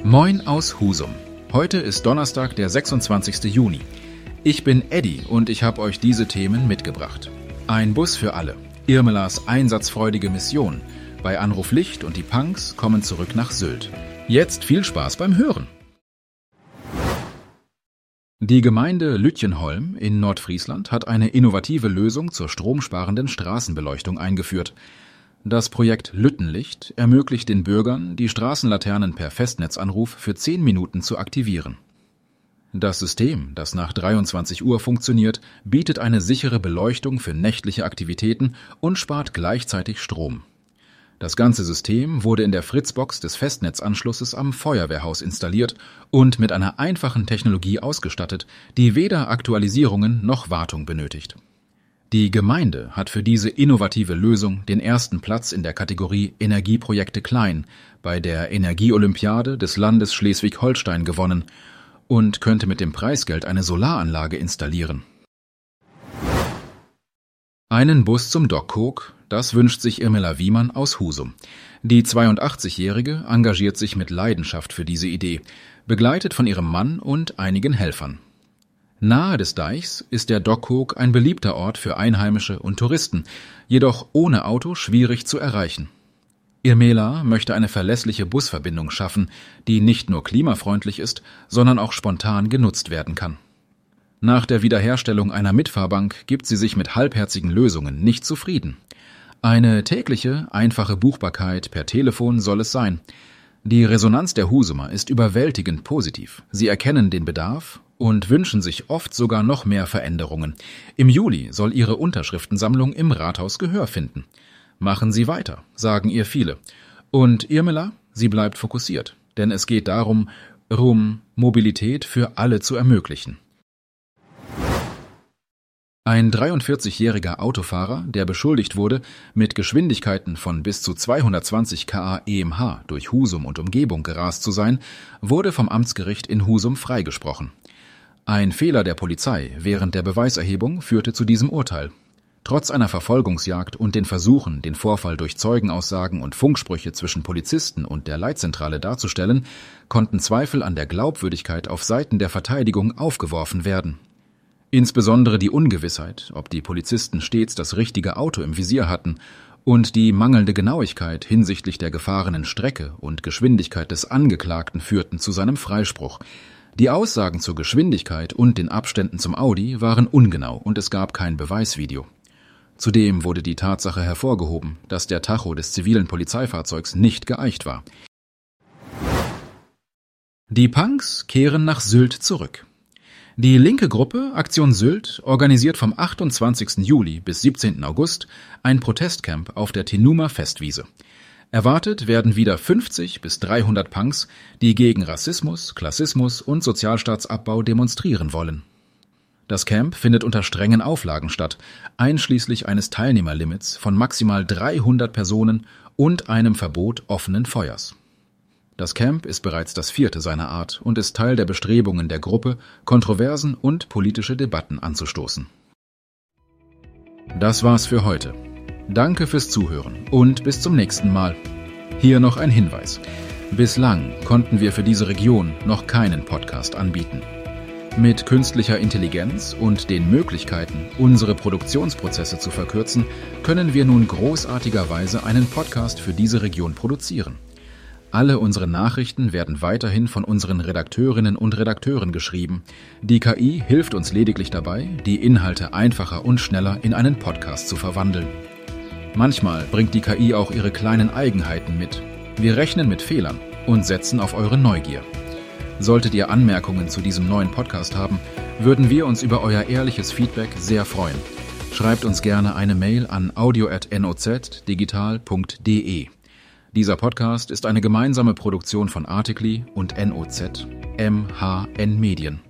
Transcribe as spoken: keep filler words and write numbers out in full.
Moin aus Husum. Heute ist Donnerstag, der sechsundzwanzigste Juni. Ich bin Eddie und ich habe euch diese Themen mitgebracht. Ein Bus für alle. Irmelas einsatzfreudige Mission. Bei Anruf Licht und die Punks kommen zurück nach Sylt. Jetzt viel Spaß beim Hören. Die Gemeinde Lütjenholm in Nordfriesland hat eine innovative Lösung zur stromsparenden Straßenbeleuchtung eingeführt. Das Projekt Lüttenlicht ermöglicht den Bürgern, die Straßenlaternen per Festnetzanruf für zehn Minuten zu aktivieren. Das System, das nach dreiundzwanzig Uhr funktioniert, bietet eine sichere Beleuchtung für nächtliche Aktivitäten und spart gleichzeitig Strom. Das ganze System wurde in der Fritzbox des Festnetzanschlusses am Feuerwehrhaus installiert und mit einer einfachen Technologie ausgestattet, die weder Aktualisierungen noch Wartung benötigt. Die Gemeinde hat für diese innovative Lösung den ersten Platz in der Kategorie Energieprojekte klein bei der Energieolympiade des Landes Schleswig-Holstein gewonnen und könnte mit dem Preisgeld eine Solaranlage installieren. Einen Bus zum Doc Cook, das wünscht sich Irmela Wiemann aus Husum. Die zweiundachtzigjährige engagiert sich mit Leidenschaft für diese Idee, begleitet von ihrem Mann und einigen Helfern. Nahe des Deichs ist der Doc Cook ein beliebter Ort für Einheimische und Touristen, jedoch ohne Auto schwierig zu erreichen. Irmela möchte eine verlässliche Busverbindung schaffen, die nicht nur klimafreundlich ist, sondern auch spontan genutzt werden kann. Nach der Wiederherstellung einer Mitfahrbank gibt sie sich mit halbherzigen Lösungen nicht zufrieden. Eine tägliche, einfache Buchbarkeit per Telefon soll es sein. Die Resonanz der Husumer ist überwältigend positiv. Sie erkennen den Bedarf und wünschen sich oft sogar noch mehr Veränderungen. Im Juli soll ihre Unterschriftensammlung im Rathaus Gehör finden. Machen Sie weiter, sagen ihr viele. Und Irmela, sie bleibt fokussiert, denn es geht darum, Rum Mobilität für alle zu ermöglichen. Ein dreiundvierzigjähriger Autofahrer, der beschuldigt wurde, mit Geschwindigkeiten von bis zu zweihundertzwanzig Kilometer pro Stunde E M H durch Husum und Umgebung gerast zu sein, wurde vom Amtsgericht in Husum freigesprochen. Ein Fehler der Polizei während der Beweiserhebung führte zu diesem Urteil. Trotz einer Verfolgungsjagd und den Versuchen, den Vorfall durch Zeugenaussagen und Funksprüche zwischen Polizisten und der Leitzentrale darzustellen, konnten Zweifel an der Glaubwürdigkeit auf Seiten der Verteidigung aufgeworfen werden. Insbesondere die Ungewissheit, ob die Polizisten stets das richtige Auto im Visier hatten, und die mangelnde Genauigkeit hinsichtlich der gefahrenen Strecke und Geschwindigkeit des Angeklagten führten zu seinem Freispruch. Die Aussagen zur Geschwindigkeit und den Abständen zum Audi waren ungenau und es gab kein Beweisvideo. Zudem wurde die Tatsache hervorgehoben, dass der Tacho des zivilen Polizeifahrzeugs nicht geeicht war. Die Punks kehren nach Sylt zurück. Die linke Gruppe Aktion Sylt organisiert vom achtundzwanzigsten Juli bis siebzehnten August ein Protestcamp auf der Tenuma Festwiese. Erwartet werden wieder fünfzig bis dreihundert Punks, die gegen Rassismus, Klassismus und Sozialstaatsabbau demonstrieren wollen. Das Camp findet unter strengen Auflagen statt, einschließlich eines Teilnehmerlimits von maximal dreihundert Personen und einem Verbot offenen Feuers. Das Camp ist bereits das vierte seiner Art und ist Teil der Bestrebungen der Gruppe, Kontroversen und politische Debatten anzustoßen. Das war's für heute. Danke fürs Zuhören und bis zum nächsten Mal. Hier noch ein Hinweis. Bislang konnten wir für diese Region noch keinen Podcast anbieten. Mit künstlicher Intelligenz und den Möglichkeiten, unsere Produktionsprozesse zu verkürzen, können wir nun großartigerweise einen Podcast für diese Region produzieren. Alle unsere Nachrichten werden weiterhin von unseren Redakteurinnen und Redakteuren geschrieben. Die K I hilft uns lediglich dabei, die Inhalte einfacher und schneller in einen Podcast zu verwandeln. Manchmal bringt die K I auch ihre kleinen Eigenheiten mit. Wir rechnen mit Fehlern und setzen auf eure Neugier. Solltet ihr Anmerkungen zu diesem neuen Podcast haben, würden wir uns über euer ehrliches Feedback sehr freuen. Schreibt uns gerne eine Mail an audio at nozdigital punkt de. Dieser Podcast ist eine gemeinsame Produktion von Articly und N O Z M H N Medien.